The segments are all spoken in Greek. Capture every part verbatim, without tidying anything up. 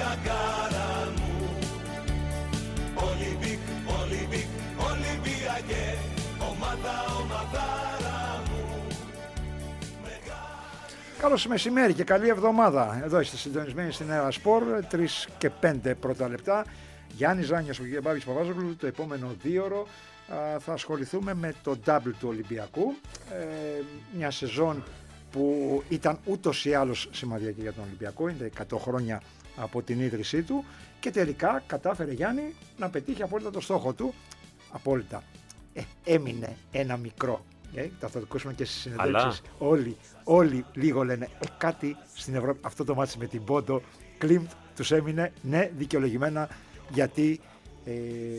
μαγκάρα μου. Ολυμπίκ, Ολυμπίκ, Ολυμπιακέ, ομάδα, ομαδάρα μου. Καλώς μεσημέρι και καλή εβδομάδα. Εδώ είστε συντονισμένοι στην Έρα Σπορ, τρεις και πέντε πρώτα λεπτά. Γιάννης Ζάνιος και Μπάμπης Παπάζογλου. Το επόμενο δίωρο α, θα ασχοληθούμε με το ντάμπλ του Ολυμπιακού. Ε, μια σεζόν που ήταν ούτως ή άλλως σημαντική για τον Ολυμπιακό. Είναι εκατό χρόνια από την ίδρυσή του και τελικά κατάφερε, Γιάννη, να πετύχει απόλυτα το στόχο του. Απόλυτα. Ε, έμεινε ένα μικρό. Ε, θα το ακούσουμε και στις συνεντεύξεις. Όλοι, όλοι λίγο λένε ε, κάτι στην Ευρώπη. Αυτό το μάτσι με την Πόντο, Κλίμπτ, τους έμεινε, ναι, δικαιολογημένα, γιατί ε,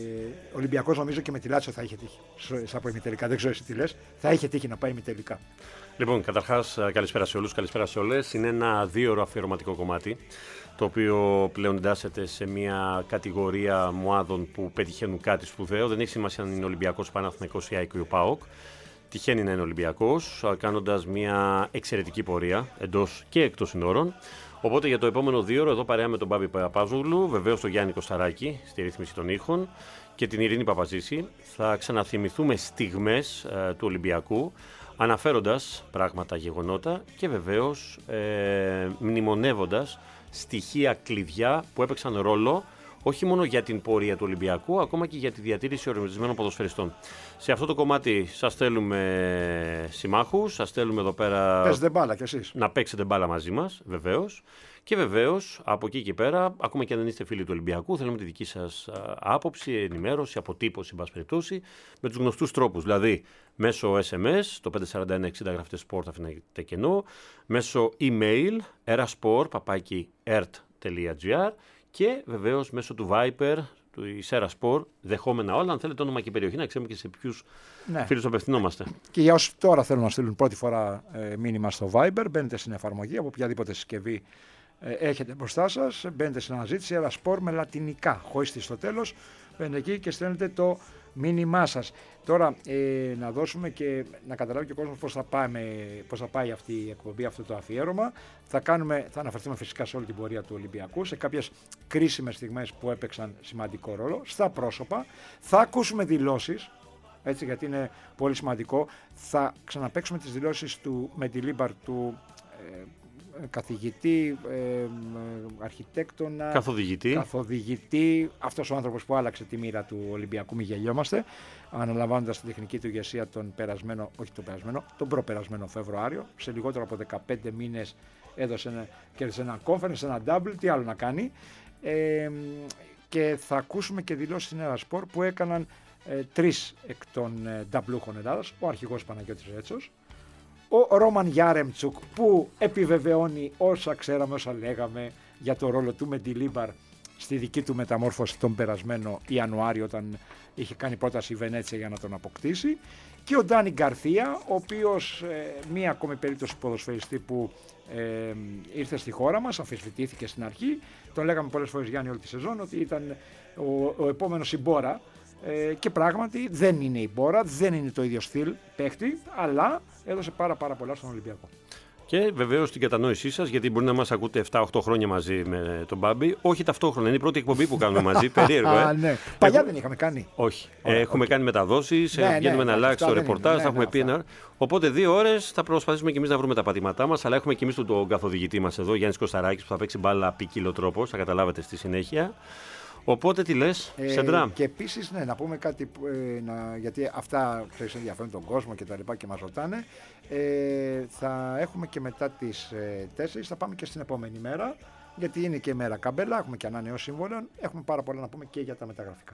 ο Ολυμπιακός νομίζω και με τη Λάτσιο θα είχε τύχει. Στα ημιτελικά, δεν ξέρω εσύ τι λες, θα είχε τύχει να πάει ημιτελικά. Λοιπόν, καταρχάς, καλησπέρα σε όλους, καλησπέρα σε όλες. Είναι ένα δύο-ώρο αφιερωματικό κομμάτι, το οποίο πλέον εντάσσεται σε μια κατηγορία μουάδων που πετυχαίνουν κάτι σπουδαίο. Δεν έχει σημασία αν είναι Ολυμπιακός, Παναθηναϊκός ή ΑΕΚ ή ο ΠΑΟΚ. Τυχαίνει να είναι Ολυμπιακός, κάνοντας μια εξαιρετική πορεία εντός και εκτός συνόρων. Οπότε για το επόμενο δίωρο, εδώ παρέα με τον Μπάμπη Παπάζογλου, βεβαίως τον Γιάννη Κωσταράκη στη ρύθμιση των ήχων και την Ειρήνη Παπαζήση, θα ξαναθυμηθούμε στιγμές ε, του Ολυμπιακού, αναφέροντας πράγματα, γεγονότα και βεβαίως ε, μνημονεύοντας στοιχεία κλειδιά που έπαιξαν ρόλο όχι μόνο για την πορεία του Ολυμπιακού, ακόμα και για τη διατήρηση ορισμένων ποδοσφαιριστών. Σε αυτό το κομμάτι σας θέλουμε συμμάχους, σας θέλουμε εδώ πέρα Παίζετε μπάλα κι εσείς. Να παίξετε μπάλα μαζί μας, βεβαίως. Και βεβαίως από εκεί και πέρα, ακόμα και αν δεν είστε φίλοι του Ολυμπιακού, θέλουμε τη δική σας άποψη, ενημέρωση, αποτύπωση, εν πάση περιπτώσει, με τους γνωστούς τρόπους. Δηλαδή μέσω ες εμ ες, το πέντε τέσσερα ένα εξήντα γράφετε sport, αφήνετε κενό, μέσω email, erasport, παπάκι, ert τελεία gr, και βεβαίως μέσω του Viper, του Έρα Σπορ, δεχόμενα όλα. Αν θέλετε όνομα και περιοχή, να ξέρουμε και σε ποιους ναι. φίλους απευθυνόμαστε. Και για όσους τώρα θέλουν να στείλουν πρώτη φορά ε, μήνυμα στο Viber, μπαίνετε στην εφαρμογή από οποιαδήποτε συσκευή ε, έχετε μπροστά σας. Μπαίνετε στην αναζήτηση Έρα Σπορ με λατινικά, χωρίς τη στο τέλος. Μπαίνετε εκεί και στέλνετε το μήνυμά σας. Τώρα ε, να δώσουμε και να καταλάβει και ο κόσμος πώς θα, πάμε, πώς θα πάει αυτή η εκπομπή, αυτό το αφιέρωμα. Θα, κάνουμε, θα αναφερθούμε φυσικά σε όλη την πορεία του Ολυμπιακού, σε κάποιες κρίσιμες στιγμές που έπαιξαν σημαντικό ρόλο, στα πρόσωπα. Θα ακούσουμε δηλώσεις, έτσι, γιατί είναι πολύ σημαντικό. Θα ξαναπαίξουμε τις δηλώσεις του Μεντιλίμπαρ, του ε, καθηγητή, ε, αρχιτέκτονα, καθοδηγητή. καθοδηγητή, αυτός ο άνθρωπος που άλλαξε τη μοίρα του Ολυμπιακού, μη γελιόμαστε, αναλαμβάνοντας την τεχνική του ηγεσία τον περασμένο, όχι τον περασμένο, τον προπερασμένο Φεβρουάριο. Σε λιγότερο από δεκαπέντε μήνες έδωσε ένα, κέρδισε ένα conference, ένα double, τι άλλο να κάνει. Ε, και θα ακούσουμε και δηλώσεις στην Έρα Σπορ που έκαναν ε, τρεις εκ των ε, νταμπλούχων Ελλάδας, ο αρχηγός Παναγιώτης Ρέτσος, ο Ρόμαν Γιάρεμτσουκ, που επιβεβαιώνει όσα ξέραμε, όσα λέγαμε για το ρόλο του Μεντιλίμπαρ στη δική του μεταμόρφωση τον περασμένο Ιανουάριο, όταν είχε κάνει πρόταση η Βενέτσια για να τον αποκτήσει, και ο Ντάνι Γκαρθία, ο οποίος ε, μία ακόμη περίπτωση ποδοσφαιριστή που ε, ήρθε στη χώρα μας, αμφισβητήθηκε στην αρχή, τον λέγαμε πολλές φορές, Γιάννη, όλη τη σεζόν, ότι ήταν ο, ο επόμενος Ιμπόρα. Ε, και πράγματι δεν είναι η Μπόρα, δεν είναι το ίδιο στυλ παίχτη, αλλά έδωσε πάρα πάρα πολλά στον Ολυμπιακό. Και βεβαίως την κατανόησή σας, γιατί μπορεί να μας ακούτε επτά οκτώ χρόνια μαζί με τον Μπάμπη. Όχι ταυτόχρονα, είναι η πρώτη εκπομπή που κάνουμε μαζί. Περίεργο, ε. Α, ναι. Παλιά Έχω... δεν είχαμε κάνει. Όχι. Ωραία, ε, έχουμε okay. κάνει μεταδόσεις, ναι, βγαίνουμε ναι, να αλλάξει το ρεπορτάζ, ναι, θα έχουμε ναι, πει ένα. Οπότε δύο ώρες θα προσπαθήσουμε και εμείς να βρούμε τα πατήματά μας, αλλά έχουμε και εμείς τον καθοδηγητή μας εδώ, Γιάννης Κωσταράκης, που θα παίξει μπάλα ποικίλο τρόπο, θα καταλάβετε στη συνέχεια. Οπότε τι λες, ε, Σεντρά. Και επίσης, ναι, να πούμε κάτι, ε, να, γιατί αυτά ξέρεις, ενδιαφέρουν τον κόσμο και τα λοιπά και μας ρωτάνε. Ε, θα έχουμε και μετά τις ε, τέσσερις, θα πάμε και στην επόμενη μέρα, γιατί είναι και μέρα καμπέλα, έχουμε και ανανεώσεις συμβόλαιων, έχουμε πάρα πολλά να πούμε και για τα μεταγραφικά.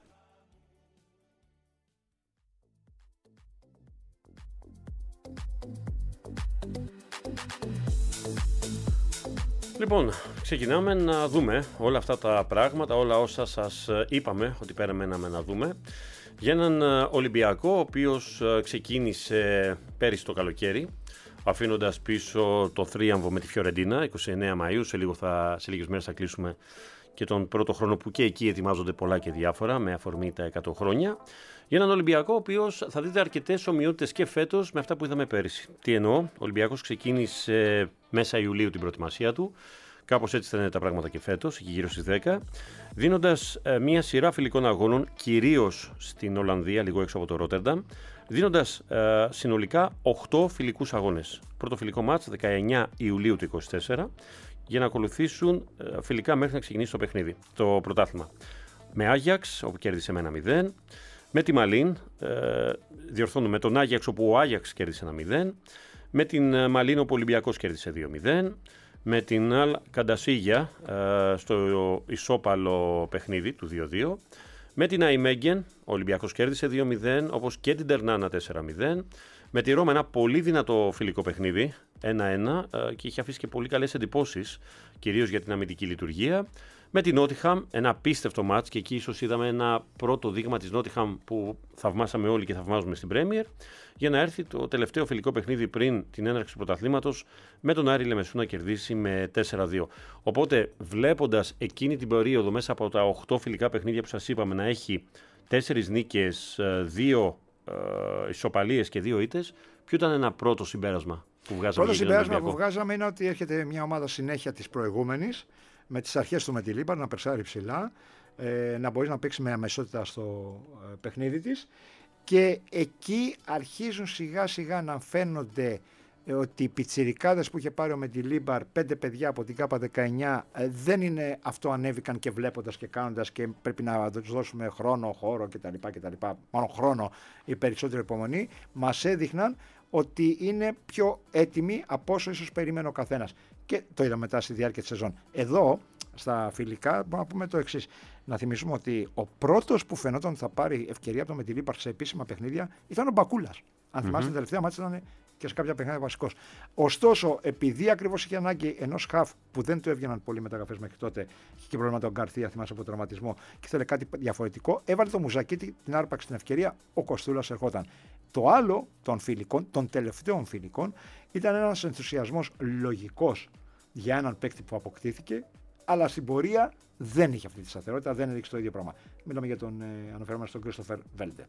Λοιπόν, ξεκινάμε να δούμε όλα αυτά τα πράγματα, όλα όσα σας είπαμε ότι περιμέναμε να δούμε, για έναν Ολυμπιακό ο οποίος ξεκίνησε πέρυσι το καλοκαίρι, αφήνοντας πίσω το θρίαμβο με τη Φιωρεντίνα, είκοσι εννέα Μαΐου, σε, λίγο θα, σε λίγες μέρες θα κλείσουμε και τον πρώτο χρόνο που και εκεί ετοιμάζονται πολλά και διάφορα με αφορμή τα εκατό χρόνια. Για έναν Ολυμπιακό ο οποίος θα δείτε αρκετές ομοιότητες και φέτος με αυτά που είδαμε πέρυσι. Τι εννοώ, ο Ολυμπιακός ξεκίνησε μέσα Ιουλίου την προετοιμασία του, Κάπως έτσι θα είναι τα πράγματα και φέτος, εκεί γύρω στις δέκα, δίνοντας ε, μία σειρά φιλικών αγώνων, κυρίως στην Ολλανδία, λίγο έξω από το Ρότερνταμ, δίνοντας ε, συνολικά οκτώ φιλικούς αγώνες. Πρώτο φιλικό μάτς δεκαεννιά Ιουλίου του είκοσι τέσσερα, για να ακολουθήσουν ε, φιλικά μέχρι να ξεκινήσει το παιχνίδι, το πρωτάθλημα. Με Άγιαξ, όπου κέρδισε με ένα μηδέν, με τη Μαλίν, ε, διορθώνω με τον Άγιαξ, όπου ο Άγιαξ κέρδισε ένα μηδέν, με την Μαλίν, όπου ο Ολυμπιακός κέρδισε δύο μηδέν, με την Αλ Καντασίγια ε, στο ισόπαλο παιχνίδι του δύο δύο, με την Αϊμέγγεν, ο Ολυμπιακός κέρδισε δύο μηδέν, όπως και την Τερνάνα τέσσερα μηδέν, με τη Ρώμα ένα πολύ δυνατό φιλικό παιχνίδι, ένα ένα, ε, και είχε αφήσει και πολύ καλές εντυπώσεις, κυρίως για την αμυντική λειτουργία. Με την Νότιχαμ, ένα απίστευτο μάτς, και εκεί ίσως είδαμε ένα πρώτο δείγμα της Νότιχαμ που θαυμάσαμε όλοι και θαυμάζουμε στην Πρέμιερ, για να έρθει το τελευταίο φιλικό παιχνίδι πριν την έναρξη του πρωταθλήματος, με τον Άρη Λεμεσού να κερδίσει με τέσσερα δύο. Οπότε, βλέποντας εκείνη την περίοδο μέσα από τα οκτώ φιλικά παιχνίδια που σας είπαμε να έχει τέσσερις νίκες, δύο ε, ισοπαλίες και δύο ήττες, ποιο ήταν ένα πρώτο συμπέρασμα που βγάζαμε? Πρώτο συμπέρασμα που βγάζαμε είναι ότι έρχεται μια ομάδα συνέχεια της προηγούμενης, με τις αρχές του με τη Λίμπαρ, να περσάρει ψηλά, ε, να μπορεί να παίξει με αμεσότητα στο ε, παιχνίδι της, και εκεί αρχίζουν σιγά σιγά να φαίνονται ε, ότι οι πιτσιρικάδες που είχε πάρει ο Μεντιλίμπαρ, πέντε παιδιά από την ΚΑΠΑ δεκαεννιά, ε, δεν είναι αυτό ανέβηκαν και βλέποντας και κάνοντας, και πρέπει να τους δώσουμε χρόνο, χώρο κτλ. κτλ. Μόνο χρόνο ή περισσότερη υπομονή, μας έδειχναν ότι είναι πιο έτοιμοι από όσο ίσως περίμενε ο καθένας. Και το είδαμε μετά στη διάρκεια της σεζόν. Εδώ, στα φιλικά, μπορούμε να πούμε το εξής. Να θυμίσουμε ότι ο πρώτος που φαινόταν ότι θα πάρει ευκαιρία από το Μεντιλίμπαρ σε επίσημα παιχνίδια ήταν ο Μπακούλας. Αν θυμάστε, mm-hmm. την τελευταία μάτια ήταν και σε κάποια παιχνίδια βασικός. Ωστόσο, επειδή ακριβώς είχε ανάγκη ενός χαφ που δεν του έβγαιναν πολύ μεταγραφές μέχρι τότε, είχε και πρόβλημα τον Γκαρθία, θυμάσαι, από τραυματισμό, και ήθελε κάτι διαφορετικό, έβαλε το Μουζακίτη, την άρπαξε την ευκαιρία, ο Κοστούλας ερχόταν. Το άλλο των φιλικών, των τελευταίων φιλικών, ήταν ένας ενθουσιασμός λογικός για έναν παίκτη που αποκτήθηκε, αλλά στην πορεία δεν είχε αυτή τη σταθερότητα, δεν έδειξε το ίδιο πράγμα. Μιλάμε για τον ε, αναφέρομαι στον Κρίστοφερ Βέλντε.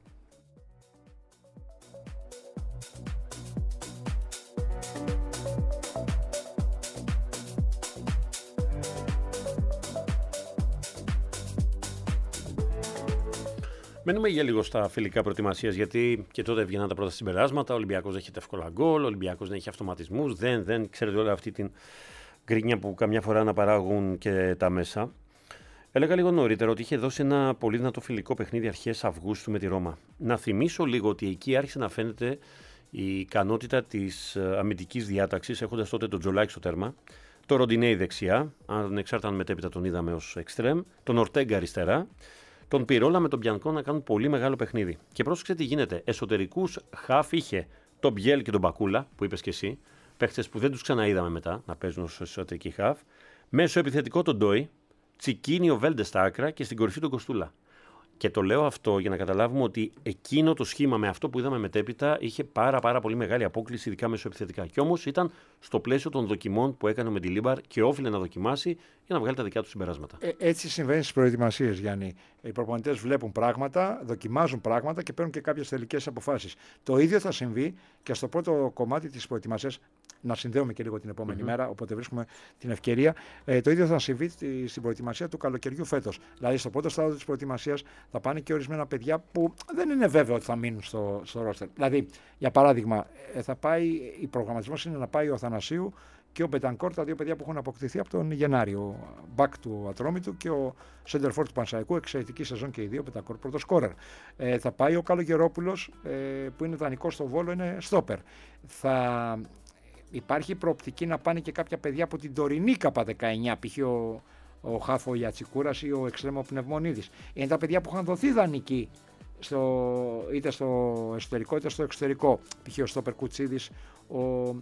Μένουμε για λίγο στα φιλικά προετοιμασίας, γιατί και τότε έβγαιναν τα πρώτα συμπεράσματα. Ο Ολυμπιακός δέχεται εύκολα γκολ, ο Ολυμπιακός δεν έχει αυτοματισμούς, δεν, δεν, ξέρετε όλη αυτή την γκρίνια που καμιά φορά αναπαράγουν και τα μέσα. Έλεγα λίγο νωρίτερα ότι είχε δώσει ένα πολύ δυνατό φιλικό παιχνίδι αρχές Αυγούστου με τη Ρώμα. Να θυμίσω λίγο ότι εκεί άρχισε να φαίνεται η ικανότητα της αμυντικής διάταξης, έχοντας τότε τον Τζολάκη στο τέρμα, το Ροντινέι δεξιά, αν εξάρτηταν μετέπειτα τον είδαμε ως εξτρέμ, τον Ορτέγκα αριστερά, τον Πιρόλα με τον Μπιανκό να κάνουν πολύ μεγάλο παιχνίδι. Και πρόσεξε τι γίνεται. Εσωτερικούς χαφ είχε τον Μπιέλ και τον Μπακούλα, που είπες και εσύ, παίχτες που δεν τους ξαναείδαμε μετά να παίζουν ως εσωτερικοί χαφ. Μέσω επιθετικό τον Ντόι, Τσικίνι ο Βέλντε στα άκρα και στην κορυφή τον Κοστούλα. Και το λέω αυτό για να καταλάβουμε ότι εκείνο το σχήμα με αυτό που είδαμε μετέπειτα είχε πάρα, πάρα πολύ μεγάλη απόκληση, ειδικά μεσοεπιθετικά. Και όμως ήταν στο πλαίσιο των δοκιμών που έκανε με τη Λίμπαρ και όφιλε να δοκιμάσει για να βγάλει τα δικά του συμπεράσματα. Ε, έτσι συμβαίνει στις προετοιμασίες, Γιάννη. Οι προπονητές βλέπουν πράγματα, δοκιμάζουν πράγματα και παίρνουν και κάποιες τελικές αποφάσεις. Το ίδιο θα συμβεί και στο πρώτο κομμάτι της προετοιμασίας. Να συνδέουμε και λίγο την επόμενη mm-hmm. μέρα, οπότε βρίσκουμε την ευκαιρία. Ε, το ίδιο θα συμβεί στην προετοιμασία του καλοκαιριού φέτος. Δηλαδή, στο πρώτο στάδιο της προετοιμασίας θα πάνε και ορισμένα παιδιά που δεν είναι βέβαιο ότι θα μείνουν στο, στο ρόστερ. Δηλαδή, για παράδειγμα, θα πάει, η προγραμματισμός είναι να πάει ο Θανασίου και ο Μπετανκόρ, τα δύο παιδιά που έχουν αποκτηθεί από τον Γενάριο. Ο Μπακ του Ατρόμητου και ο Σέντερφορ του Πανσαϊκού, εξαιρετική σεζόν και οι δύο, Μπετανκόρ πρώτο σκόρερ. Ε, θα πάει ο Καλογερόπουλος, ε, που είναι δανεικός στο Βόλο, είναι στόπερ. Θα υπάρχει προοπτική να πάνε και κάποια παιδιά από την τωρινή ΚΑΠΑ δεκαεννιά, π.χ. ο, ο Χάφο Ιατσικούρας ή ο Εξτρέμο Πνευμονίδης. Είναι τα παιδιά που είχαν δοθεί δανεικοί στο, είτε στο εσωτερικό είτε στο εξωτερικό, π.χ. ο Στόπερ Κουτσίδης, ο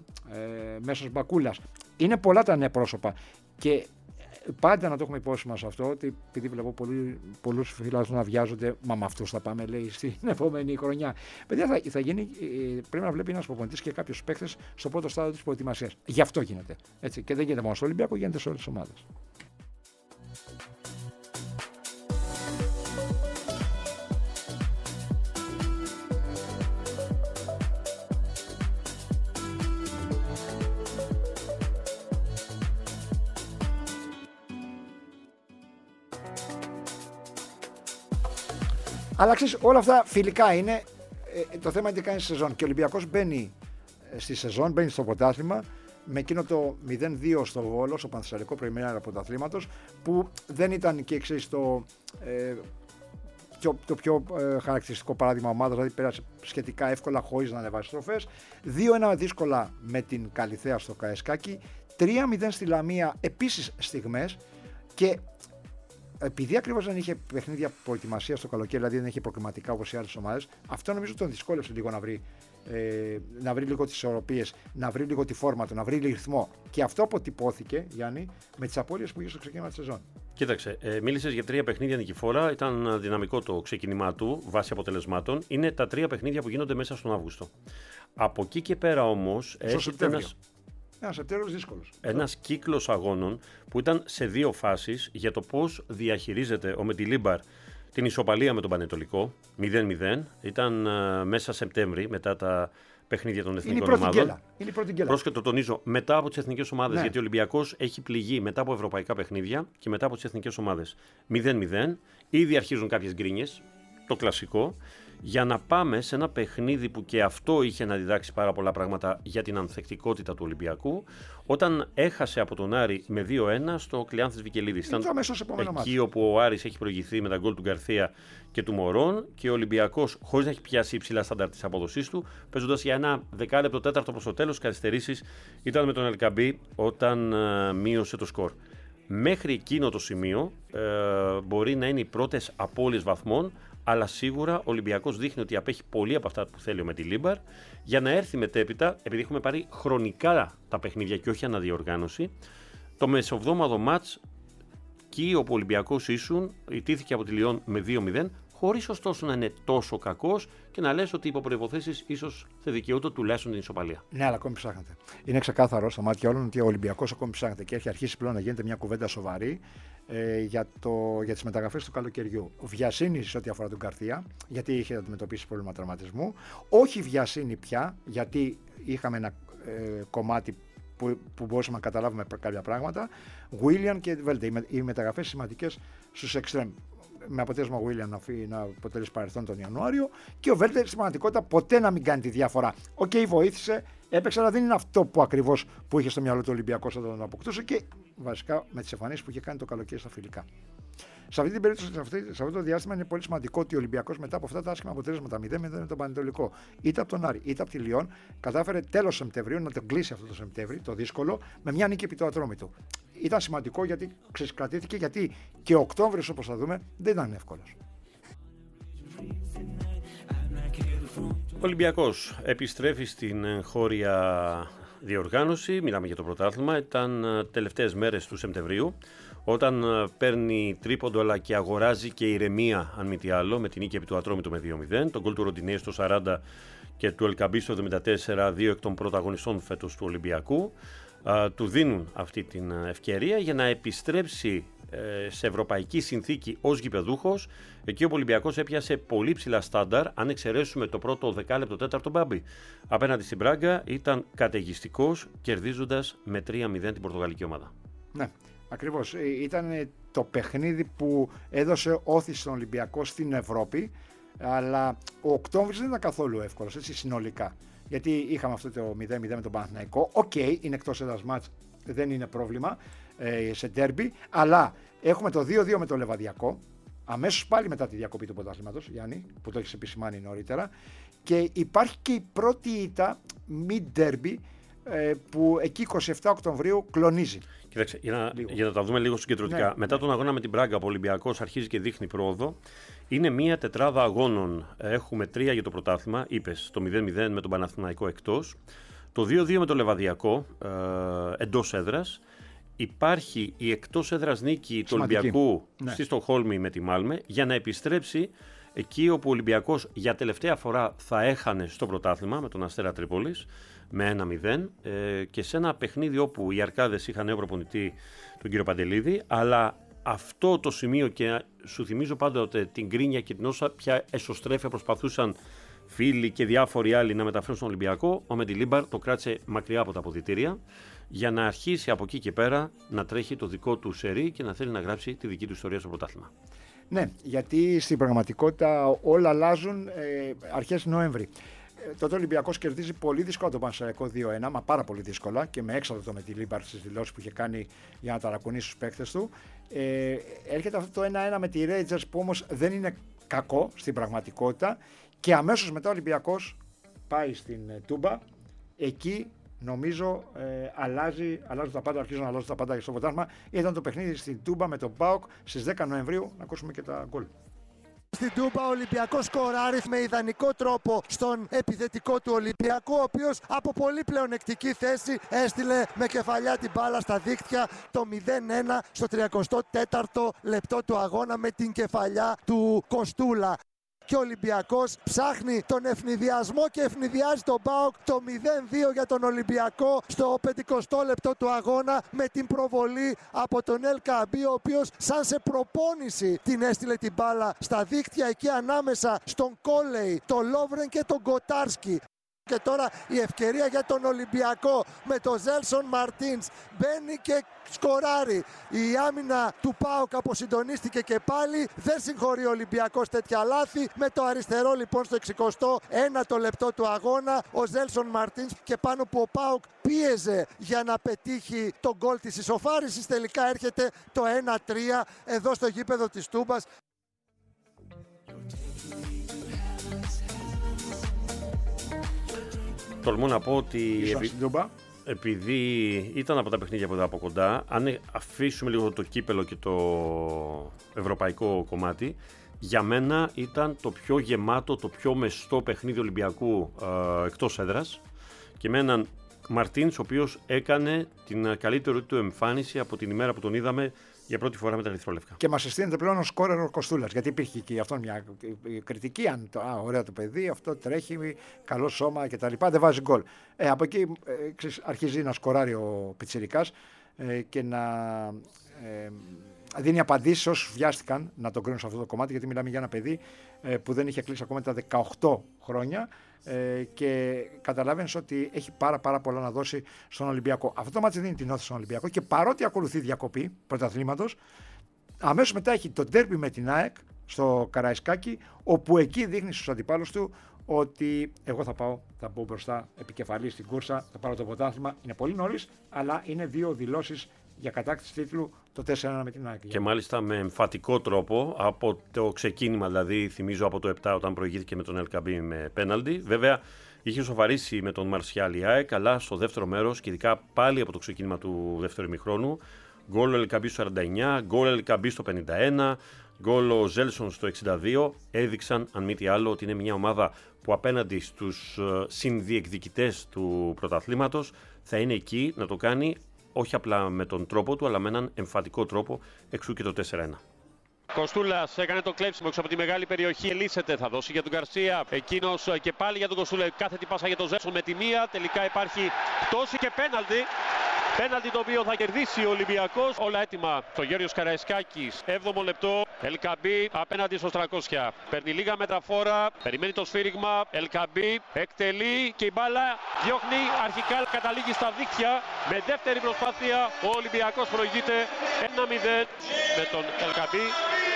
ε, Μέσος Μπακούλας. Είναι πολλά τα νέα πρόσωπα και πάντα να το έχουμε υπόψη μας αυτό, ότι επειδή βλέπω πολλοί, πολλούς φίλους να βιάζονται, μα με αυτούς θα πάμε, λέει, στην επόμενη χρονιά. Παιδιά, θα, θα γίνει, πρέπει να βλέπει ένας προπονητής και κάποιους παίχτες στο πρώτο στάδιο της προετοιμασίας. Γι' αυτό γίνεται. Έτσι. Και δεν γίνεται μόνο στο Ολυμπιακό, γίνεται σε όλες τις ομάδες. Αλλά ξέρεις, όλα αυτά φιλικά είναι. Ε, το θέμα είναι τι κάνει στη σεζόν. Και ο Ολυμπιακός μπαίνει στη σεζόν, μπαίνει στο πρωτάθλημα με εκείνο το μηδέν δύο στο Βόλο, στο Πανθεσσαλικό προημέρα πρωταθλήματος, που δεν ήταν και ξέρεις το. Ε, Το, το πιο ε, χαρακτηριστικό παράδειγμα ομάδα, δηλαδή πέρασε σχετικά εύκολα χωρίς να ανεβάσει στροφές. δύο ένα δύσκολα με την Καλιθέα στο Καεσκάκι. τρία μηδέν στη Λαμία, επίσης στιγμές. Και επειδή ακριβώς δεν είχε παιχνίδια προετοιμασία στο καλοκαίρι, δηλαδή δεν είχε προκριματικά όπως οι άλλες ομάδες, αυτό νομίζω τον δυσκόλεψε λίγο να βρει, ε, να βρει λίγο τις ισορροπίες, να βρει λίγο τη φόρμα του, να βρει ρυθμό. Και αυτό αποτυπώθηκε, Γιάννη, με τις απώλειες που είχε στο ξεκίνημα της σεζόν. Κοίταξε, ε, μίλησες για τρία παιχνίδια νικηφόρα. Ήταν δυναμικό το ξεκίνημά του βάσει αποτελεσμάτων. Είναι τα τρία παιχνίδια που γίνονται μέσα στον Αύγουστο. Από εκεί και πέρα όμως έρχεται ένας, ένας, δύσκολος. ένας κύκλος αγώνων που ήταν σε δύο φάσεις για το πώς διαχειρίζεται ο Μεντιλίμπαρ την ισοπαλία με τον Πανετολικό μηδέν μηδέν. Ήταν uh, μέσα Σεπτέμβρη, μετά τα παιχνίδια των εθνικών είναι ομάδων. Γκέλα. Είναι η πρώτη γκέλα. Πρόσχετο, το τονίζω, μετά από τις εθνικές ομάδες. Ναι. Γιατί ο Ολυμπιακός έχει πληγεί μετά από ευρωπαϊκά παιχνίδια και μετά από τις εθνικές ομάδες. μηδέν μηδέν. Ήδη αρχίζουν κάποιες γκρίνιες. Το κλασικό. Για να πάμε σε ένα παιχνίδι που και αυτό είχε να διδάξει πάρα πολλά πράγματα για την ανθεκτικότητα του Ολυμπιακού, όταν έχασε από τον Άρη με δύο ένα στο Κλεάνθης Βικελίδης. Ήταν εκεί όπου ο Άρης έχει προηγηθεί με τα γκολ του Γκαρθία και του Μωρόν και ο Ολυμπιακός, χωρίς να έχει πιάσει υψηλά στάνταρ της απόδοσής του, παίζοντας για ένα δεκάλεπτο τέταρτο προς το τέλος, καθυστερήσεις ήταν με τον Ελκαμπή όταν uh, μείωσε το σκορ. Μέχρι εκείνο το σημείο uh, μπορεί να είναι οι πρώτες απώλειες βαθμών, αλλά σίγουρα ο Ολυμπιακός δείχνει ότι απέχει πολύ από αυτά που θέλει ο Μεντιλίμπαρ για να έρθει μετέπειτα, επειδή έχουμε πάρει χρονικά τα παιχνίδια και όχι αναδιοργάνωση, το μεσοβδόμαδο μάτς εκεί όπου ο Ολυμπιακός ήσουν, ιτήθηκε από τη Λιόν με δύο μηδέν, χωρίς ωστόσο να είναι τόσο κακός και να λες ότι υπό προϋποθέσεις ίσως θα δικαιούται τουλάχιστον την ισοπαλία. Ναι, αλλά ακόμη ψάχνετε. Είναι ξεκάθαρο στα μάτια όλων ότι ο Ολυμπιακός ακόμη ψάχνεται και έχει αρχίσει πλέον να γίνεται μια κουβέντα σοβαρή ε, για, το, για τις μεταγραφές του καλοκαιριού. Βιασύνη σε ό,τι αφορά τον Καρθία, γιατί είχε αντιμετωπίσει πρόβλημα τραυματισμού. Όχι βιασύνη πια, γιατί είχαμε ένα ε, κομμάτι που, που μπορούσαμε να καταλάβουμε κάποια πράγματα. Βίλιαν και Βέλτε, οι, οι μεταγραφές σημαντικές στους εξτρέμ. Με αποτέλεσμα ο Βίλιαν να, να αποτελέσει παρελθόν τον Ιανουάριο και ο Βέλτε στην πραγματικότητα ποτέ να μην κάνει τη διαφορά. Οκ, okay, βοήθησε, έπαιξε, αλλά δεν είναι αυτό που ακριβώς που είχε στο μυαλό του Ολυμπιακός όταν τον αποκτούσε και βασικά με τις εμφανίσεις που είχε κάνει το καλοκαίρι στα φιλικά. Σε αυτή την περίπτωση, σε, αυτή, σε αυτό το διάστημα είναι πολύ σημαντικό ότι ο Ολυμπιακός μετά από αυτά τα άσχημα αποτέλεσματα μηδέν μηδέν με τον Πανετολικό, είτε από τον Άρη είτε από τη Λιόν, κατάφερε τέλος Σεπτεμβρίου να τον κλείσει αυτό το Σεπτέμβρη, το δύσκολο, με μια νίκη επί του Ατρόμητου. Ήταν σημαντικό γιατί ξεσκρατήθηκε, γιατί και ο Οκτώβριος, όπως θα δούμε, δεν ήταν εύκολος. Ο Ολυμπιακός επιστρέφει στην χώρια διοργάνωση, μιλάμε για το πρωτάθλημα, ήταν τελευταίες μέρες του Σεπτεμβρίου, όταν παίρνει τρίποντο αλλά και αγοράζει και ηρεμία, αν μη τι άλλο, με την νίκη επί του Ατρόμητου με δύο μηδέν, τον γκολ του Ροντινέη στο σαράντα και του Ελκαμπή στο εβδομήντα τέσσερα, δύο εκ των πρωταγωνιστών φέτος του Ολυμπιακού, α, του δίνουν αυτή την ευκαιρία για να επιστρέψει ε, σε ευρωπαϊκή συνθήκη ως γηπεδούχος, εκεί ο Ολυμπιακός έπιασε πολύ ψηλά στάνταρ, αν εξαιρέσουμε το πρώτο δεκάλεπτο τέταρτο μπάμπι. Απέναντι στην Μπράγκα ήταν καταιγιστικός, κερδίζοντας με τρία μηδέν την πορτογαλική ομάδα. Ναι. Ακριβώς. Ήταν το παιχνίδι που έδωσε όθηση στον Ολυμπιακό στην Ευρώπη, αλλά ο Οκτώβρης δεν ήταν καθόλου εύκολος, έτσι συνολικά. Γιατί είχαμε αυτό το μηδέν μηδέν με τον Παναθηναϊκό. Οκ, okay, είναι εκτός έδρας μάτς, δεν είναι πρόβλημα ε, σε ντέρμπι, αλλά έχουμε το δύο δύο με το Λεβαδιακό, αμέσως πάλι μετά τη διακοπή του πρωταθλήματος, Γιάννη, που το έχεις επισημάνει νωρίτερα, και υπάρχει και η πρώτη ήττα μη ντέρμπι, που εκεί είκοσι επτά Οκτωβρίου κλονίζει. Κοίταξε, για να, για να τα δούμε λίγο συγκεντρωτικά. Ναι, Μετά ναι. τον αγώνα με την Μπράγκα, ο Ολυμπιακός αρχίζει και δείχνει πρόοδο. Είναι μία τετράδα αγώνων. Έχουμε τρία για το πρωτάθλημα. Είπες το μηδέν μηδέν με τον Παναθηναϊκό εκτός. Το δύο δύο με το Λεβαδιακό ε, εντός έδρας. Υπάρχει η εκτός έδρας νίκη του Ολυμπιακού ναι. στη Στοκχόλμη με τη Μάλμε για να επιστρέψει εκεί όπου ο Ολυμπιακός για τελευταία φορά θα έχανε στο πρωτάθλημα με τον Αστέρα Τρίπολης με ένα μηδέν ε, και σε ένα παιχνίδι όπου οι Αρκάδες είχαν νέο προπονητή τον κύριο Παντελίδη, αλλά αυτό το σημείο, και σου θυμίζω πάντοτε την κρίνια και την όσα πια εσωστρέφεια προσπαθούσαν φίλοι και διάφοροι άλλοι να μεταφέρουν στον Ολυμπιακό, ο Μεντιλίμπαρ το κράτησε μακριά από τα αποδυτήρια για να αρχίσει από εκεί και πέρα να τρέχει το δικό του σερί και να θέλει να γράψει τη δική του ιστορία στο πρωτάθλημα. Ναι, γιατί στην πραγματικότητα όλα αλλάζουν ε, αρχές Νοέμβρη. Ε, τότε ο Ολυμπιακός κερδίζει πολύ δύσκολα τον Πανσεραϊκό δύο ένα, μα πάρα πολύ δύσκολα και με έξοδο με τη Λίμπαρ στις δηλώσεις που είχε κάνει για να ταρακουνήσει τους παίκτες του. Ε, έρχεται αυτό το ένα ένα με τη Rangers που όμως δεν είναι κακό στην πραγματικότητα και αμέσως μετά ο Ολυμπιακός πάει στην Τούμπα. Εκεί νομίζω ε, αλλάζει, αλλάζουν τα πάντα, αρχίζουν να αλλάζουν τα πάντα στο ποτάσμα. Ήταν το παιχνίδι στην Τούμπα με τον ΠΑΟΚ στις δέκα Νοεμβρίου. Να ακούσουμε και τα γκολ. Στην Τούμπα ο Ολυμπιακός σκοράρει με ιδανικό τρόπο στον επιθετικό του Ολυμπιακό, ο οποίος από πολύ πλεονεκτική θέση έστειλε με κεφαλιά την μπάλα στα δίκτυα το μηδέν ένα στο τριακοστό τέταρτο λεπτό του αγώνα με την κεφαλιά του Κοστούλα. Και ο Ολυμπιακός ψάχνει τον ευνηδιασμό και ευνηδιάζει τον ΠΑΟΚ. Το μηδέν δύο για τον Ολυμπιακό στο πενηκοστό λεπτό του αγώνα με την προβολή από τον Ελ Καμπί, ο οποίος σαν σε προπόνηση την έστειλε την μπάλα στα δίκτυα εκεί ανάμεσα στον Κόλεϊ, τον Λόβρεν και τον Κοτάρσκι. Και τώρα η ευκαιρία για τον Ολυμπιακό με τον Ζέλσον Μαρτίνς. Μπαίνει και σκοράρει. Η άμυνα του ΠΑΟΚ αποσυντονίστηκε και πάλι. Δεν συγχωρεί ο Ολυμπιακός τέτοια λάθη. Με το αριστερό λοιπόν στο εξηκοστό ένατο λεπτό του αγώνα ο Ζέλσον Μαρτίνς και πάνω που ο ΠΑΟΚ πίεζε για να πετύχει τον γκολ της ισοφάρισης. Τελικά έρχεται το ένα τρία εδώ στο γήπεδο της Τούμπας. Τολμώ να πω ότι επει... Τούμπα. επειδή ήταν από τα παιχνίδια που είδα από κοντά, αν αφήσουμε λίγο το κύπελο και το ευρωπαϊκό κομμάτι, για μένα ήταν το πιο γεμάτο, το πιο μεστό παιχνίδι Ολυμπιακού ε, εκτός έδρας και με έναν Μαρτίνς ο οποίος έκανε την καλύτερη του εμφάνιση από την ημέρα που τον είδαμε για πρώτη φορά με τα ερυθρόλευκα. Και μας συστήνεται πλέον ο σκόρερ ο Κοστούλας. Γιατί υπήρχε και αυτό μια κριτική. Αν το, α, ωραίο το παιδί, αυτό τρέχει, καλό σώμα κτλ. Δεν βάζει γκολ. Ε, από εκεί ε, ξέρεις, αρχίζει να σκοράρει ο Πιτσιρικάς ε, και να ε, δίνει απαντήσεις όσους βιάστηκαν να τον κρίνουν σε αυτό το κομμάτι. Γιατί μιλάμε για ένα παιδί ε, που δεν είχε κλείσει ακόμα τα δεκαοκτώ χρόνια. Ε, και καταλάβαινες ότι έχει πάρα, πάρα πολλά να δώσει στον Ολυμπιακό. Αυτό το μάτι δίνει την όθηση στον Ολυμπιακό και παρότι ακολουθεί διακοπή πρωταθλήματος, αμέσως μετά έχει το ντέρμπι με την ΑΕΚ στο Καραϊσκάκι, όπου εκεί δείχνει στους αντιπάλους του ότι εγώ θα πάω, θα μπω μπροστά επικεφαλή στην κούρσα, θα πάρω το πρωτάθλημα. Είναι πολύ νωρίς, αλλά είναι δύο δηλώσεις για κατάκτηση τίτλου το τέσσερα ένα με την ΑΕΚ. Και μάλιστα με εμφατικό τρόπο από το ξεκίνημα, δηλαδή θυμίζω από το επτά όταν προηγήθηκε με τον Ελ Καμπί με πέναλτι. Βέβαια είχε σοβαρήσει με τον Μαρσιάλ η ΑΕΚ, αλλά στο δεύτερο μέρος και ειδικά πάλι από το ξεκίνημα του δεύτερου ημιχρόνου, γκολ ο Ελ Καμπί στο σαράντα εννιά, γκολ Ελ Καμπί στο πενήντα ένα, γκολ ο Ζέλσον στο εξήντα δύο, έδειξαν αν μη τι άλλο ότι είναι μια ομάδα που απέναντι στους συνδιεκδικητές του πρωταθλήματος θα είναι εκεί να το κάνει όχι απλά με τον τρόπο του, αλλά με έναν εμφατικό τρόπο, εξού και το τέσσερα ένα. Κοστούλας έκανε το κλέψιμο έξω από τη μεγάλη περιοχή. Ελίσσεται, θα δώσει για τον Γκαρσία. Εκείνος και πάλι για τον Κοστούλα. Κάθετη πάσα για τον Ζέλσον με τη μία. Τελικά υπάρχει πτώση και πέναλτι. Πέναλτι το οποίο θα κερδίσει ο Ολυμπιακός. Όλα έτοιμα. Το Γέριος Καραϊσκάκης. έβδομο λεπτό. Ελ Καμπί απέναντι στο τριακόσια. Παίρνει λίγα μέτρα φόρα. Περιμένει το σφύριγμα. Ελ Καμπί εκτελεί και η μπάλα διώχνει. Αρχικά καταλήγει στα δίκτυα. Με δεύτερη προσπάθεια ο Ολυμπιακός προηγείται ένα μηδέν με τον Ελ Καμπί.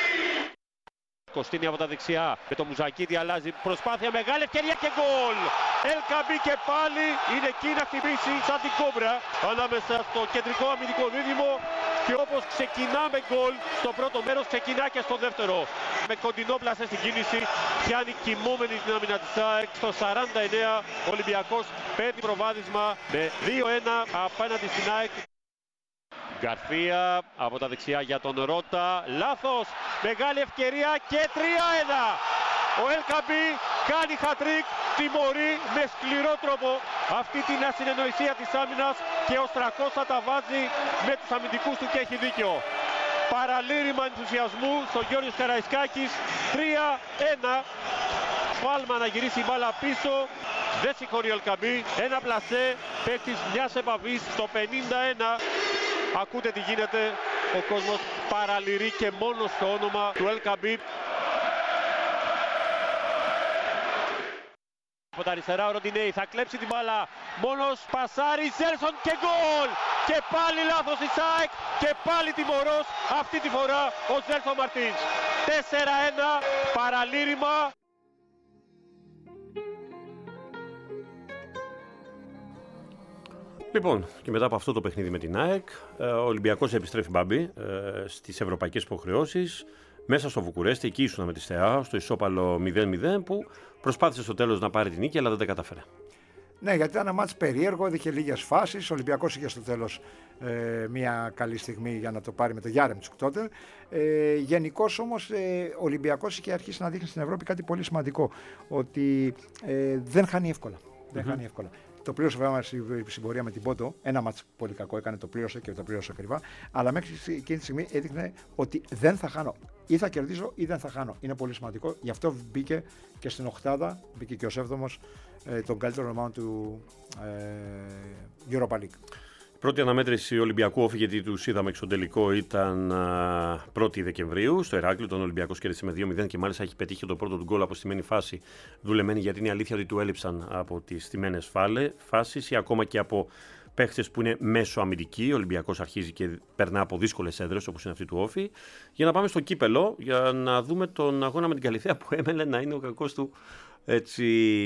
Κωστίνη από τα δεξιά με το Μουζακίδη αλλάζει προσπάθεια, μεγάλη ευκαιρία και γκολ. Ελ Καμπί και πάλι είναι εκεί να χτυπήσει σαν την κόμπρα ανάμεσα στο κεντρικό αμυντικό δίδυμο και όπως ξεκινάμε γκολ στο πρώτο μέρος ξεκινά και στο δεύτερο. Με κοντινό πλασέ στην κίνηση πιάνει κοιμόμενη την άμυνα της ΑΕΚ. Στο σαράντα εννέα ο Ολυμπιακός παίρνει προβάδισμα με δύο ένα απέναντι στην ΑΕΚ. Γκαρθία από τα δεξιά για τον Ρώτα, λάθος, μεγάλη ευκαιρία και τρία ένα. Ο Ελ Καμπί κάνει χατρίκ, τιμωρεί με σκληρό τρόπο αυτή την ασυνεννοησία της άμυνας και ο Στρακός θα τα βάζει με τους αμυντικούς του και έχει δίκιο. Παραλήρημα ενθουσιασμού στο Γεώργιος Καραϊσκάκης, τρία ένα. Φάλμα να γυρίσει η μπάλα πίσω, δεν συγχωρεί ο Ελ Καμπί, ένα πλασέ, παίκτης μιας επαφής στο πενήντα ένα. Ακούτε τι γίνεται, ο κόσμος παραλυρεί και μόνο στο όνομα του Ελ Καμπί. Από τα αριστερά ο Ροντινέη θα κλέψει την μπάλα, μόνος πασάρι, Ζέλσον και γκολ! Και πάλι λάθος η ΑΕΚ και πάλι τιμωρός, αυτή τη φορά ο Ζέλσον Μαρτίνς. τέσσερα ένα, παραλήρημα. Λοιπόν, και μετά από αυτό το παιχνίδι με την ΑΕΚ, ο Ολυμπιακός επιστρέφει, Μπάμπη, στις ευρωπαϊκές υποχρεώσεις. Μέσα στο Βουκουρέστι, εκεί ήσουν με τη ΣΤΕΑ, στο ισόπαλο μηδέν μηδέν, που προσπάθησε στο τέλος να πάρει την νίκη, αλλά δεν τα κατάφερε. Ναι, γιατί ήταν ένα μάτς περίεργο, είχε λίγες φάσεις. Ο Ολυμπιακός είχε στο τέλος ε, μια καλή στιγμή για να το πάρει με το Γιάρεμτσουκ τότε. Ε, Γενικώς όμως ε, ο Ολυμπιακός είχε αρχίσει να δείχνει στην Ευρώπη κάτι πολύ σημαντικό. Ότι ε, δεν χάνει εύκολα. Mm-hmm. Δεν χάνει εύκολα. Το πλήρωσε βέβαια στην πορεία με την Πόντο. Ένα μάτς πολύ κακό έκανε, το πλήρωσε και το πλήρωσε ακριβά. Αλλά μέχρι εκείνη τη στιγμή έδειχνε ότι δεν θα χάνω. Ή θα κερδίσω ή δεν θα χάνω. Είναι πολύ σημαντικό. Γι' αυτό μπήκε και στην οκτάδα, μπήκε και ως έβδομος ε, τον καλύτερο ρομάουν του ε, Europa League. Η πρώτη αναμέτρηση Ολυμπιακού όφη, γιατί τους είδαμε στο τελικό, ήταν πρώτη Δεκεμβρίου στο Ηράκλειο. Τον Ολυμπιακός κέρδισε με δύο μηδέν και μάλιστα έχει πετύχει το πρώτο του γκολ από στημένη φάση δουλεμένη, γιατί είναι αλήθεια ότι του έλειψαν από τις στημένες φάσεις ή ακόμα και από παίχτες που είναι μέσω αμυντικοί. Ο Ολυμπιακός αρχίζει και περνά από δύσκολες έδρες όπως είναι αυτή του όφη. Για να πάμε στο κύπελο, για να δούμε τον αγώνα με την Καλιθέα που έμελε να είναι ο κακός του έτσι,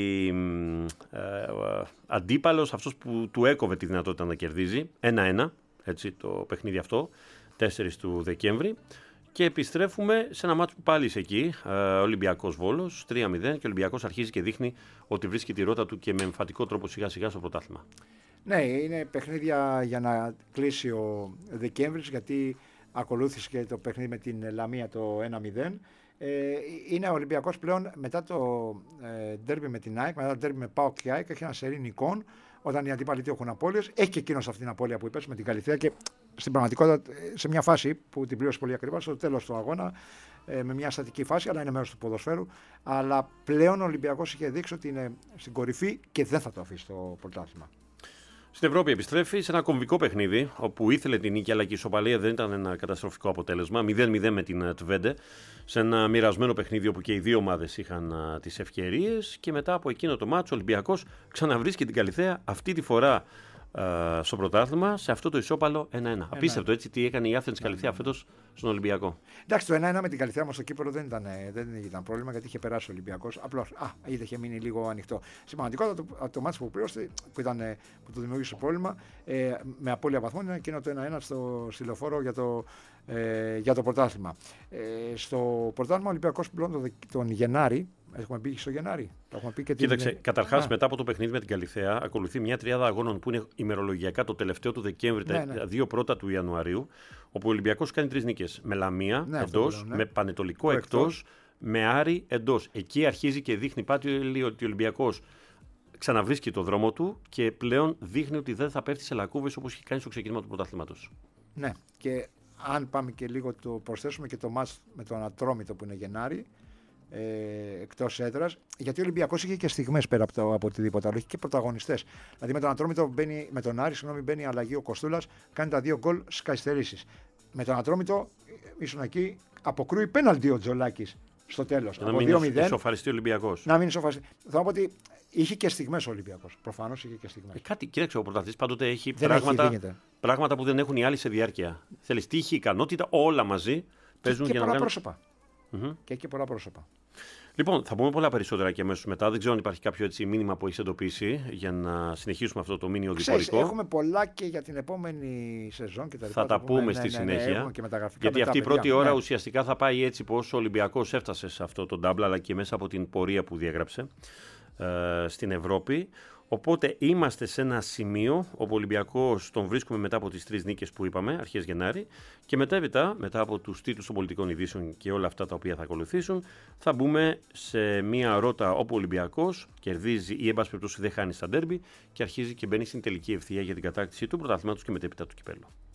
ε, ε, αντίπαλος, αυτός που του έκοβε τη δυνατότητα να κερδίζει. ένα ένα, έτσι, το παιχνίδι αυτό, τέσσερις του Δεκέμβρη. Και επιστρέφουμε σε ένα μάτσο που πάλι είσαι εκεί, ε, Ολυμπιακός Βόλος, τρία μηδέν, και ο Ολυμπιακός αρχίζει και δείχνει ότι βρίσκει τη ρότα του και με εμφατικό τρόπο σιγά σιγά στο πρωτάθλημα. Ναι, είναι παιχνίδια για να κλείσει ο Δεκέμβρης, γιατί ακολούθησε και το παιχνίδι με την Λαμία το ένα μηδέν. Ε, είναι ο Ολυμπιακός πλέον μετά το ε, ντέρμπι με την ΑΕΚ, μετά το ντέρμπι με ΠΑΟΚ και ΑΕΚ, έχει ένα σερί νικών. Όταν οι αντίπαλοι έχουν απώλειες, έχει και εκείνος αυτή την απώλεια που είπες με την Καλιθέα και στην πραγματικότητα σε μια φάση που την πλήρωσε πολύ ακριβά, στο τέλος του αγώνα, ε, με μια στατική φάση, αλλά είναι μέρος του ποδοσφαίρου. Αλλά πλέον ο Ολυμπιακός είχε δείξει ότι είναι στην κορυφή και δεν θα το αφήσει το πρωτάθλημα. Στην Ευρώπη επιστρέφει σε ένα κομβικό παιχνίδι, όπου ήθελε την νίκη, αλλά και η ισοπαλία δεν ήταν ένα καταστροφικό αποτέλεσμα. μηδέν μηδέν με την Τβέντε, σε ένα μοιρασμένο παιχνίδι όπου και οι δύο ομάδες είχαν τις ευκαιρίες. Και μετά από εκείνο το μάτσο, ο Ολυμπιακός ξαναβρίσκει την Καλιθέα, αυτή τη φορά α, στο πρωτάθλημα, σε αυτό το ισόπαλο ένα ένα. Απίστευτο, έτσι, τι έκανε η Athens Καλιθέα φέτος στον Ολυμπιακό. Εντάξει, το ένα ένα με την Καλιθέα όμως στο κύπελλο δεν ήταν, δεν ήταν πρόβλημα, γιατί είχε περάσει ο Ολυμπιακός. Απλώς, α, είχε μείνει λίγο ανοιχτό. Σημαντικότατο το, το μάτσο που πλήρωσε, που, ήταν, που του δημιούργησε πρόβλημα, ε, με απώλεια βαθμών, είναι εκείνο το ένα ένα στο στυλοφόρο για το, ε, για το πρωτάθλημα. Ε, στο πρωτάθλημα ο Ολυμπιακός πλέον τον, τον Γενάρη. Έχουμε πει στο Γενάρη. Το έχουμε πει και Κοίταξε, την... καταρχάς, μετά από το παιχνίδι με την Καλιθέα, ακολουθεί μια τριάδα αγώνων που είναι ημερολογιακά το τελευταίο του Δεκέμβρη, ναι, τα ναι. δύο πρώτα του Ιανουαρίου, όπου ο Ολυμπιακός κάνει τρεις νίκες. Με Λαμία ναι, εντός, ναι. με Πανετολικό εκτός, εκτός, με Άρη εντός. Εκεί αρχίζει και δείχνει πάλι ότι ο Ολυμπιακός ξαναβρίσκει το δρόμο του και πλέον δείχνει ότι δεν θα πέφτει σε λακκούβες όπως είχε κάνει στο ξεκίνημα του πρωταθλήματος. Ναι, και αν πάμε και λίγο το προσθέσουμε και το μάτς με τον Ατρόμητο που είναι Γενάρη. Ε, εκτός έδρας, γιατί ο Ολυμπιακός είχε και στιγμές πέρα από, το, από οτιδήποτε άλλο, είχε και πρωταγωνιστές. Δηλαδή με τον Ατρόμητο μπαίνει, με τον Άρη, συγγνώμη, μπαίνει αλλαγή ο Κοστούλας, κάνει τα δύο γκολ στις καθυστερήσεις. Με τον Ατρόμητο ήσουν εκεί, αποκρούει πέναλτι ο Τζολάκης στο τέλος. Να μην ισοφαριστεί ο Ολυμπιακός. Να μην ισοφαριστεί. Θα πω ότι είχε και στιγμές ο Ολυμπιακός. Προφανώς είχε και στιγμές. Ε, κάτι, κοίταξε, ο πρωταθλητής πάντοτε έχει πράγματα, έχει πράγματα που δεν έχουν οι άλλοι σε διάρκεια. Θέλει τύχη, ικανότητα, όλα μαζί παίζουν και, για και να πολλά κάνουν... πρόσωπα. Mm-hmm. Και έχει και πολλά πρόσωπα. Λοιπόν, θα πούμε πολλά περισσότερα και αμέσως μετά. Δεν ξέρω αν υπάρχει κάποιο έτσι μήνυμα που έχει εντοπίσει για να συνεχίσουμε αυτό το μήνυο διπορικό. Έχουμε πολλά και για την επόμενη σεζόν και τα λοιπά. Θα τα πούμε, πούμε στη ναι, συνέχεια. Ναι, ναι, και γιατί μετά, αυτή η πρώτη ώρα ναι. ουσιαστικά θα πάει έτσι πως ο Ολυμπιακός έφτασε σε αυτό το ντάμπλ, αλλά και μέσα από την πορεία που διέγραψε ε, στην Ευρώπη. Οπότε είμαστε σε ένα σημείο όπου ο Ολυμπιακός τον βρίσκουμε μετά από τις τρεις νίκες που είπαμε, αρχές Γενάρη, και μετά, μετά, μετά από τους τίτλους των πολιτικών ειδήσεων και όλα αυτά τα οποία θα ακολουθήσουν, θα μπούμε σε μια ρότα όπου ο Ολυμπιακός κερδίζει ή εν πάση περιπτώσει δεν χάνει στα ντέρμπι και αρχίζει και μπαίνει στην τελική ευθεία για την κατάκτηση του πρωταθλήματος και μετέπειτα του κυπέλλου.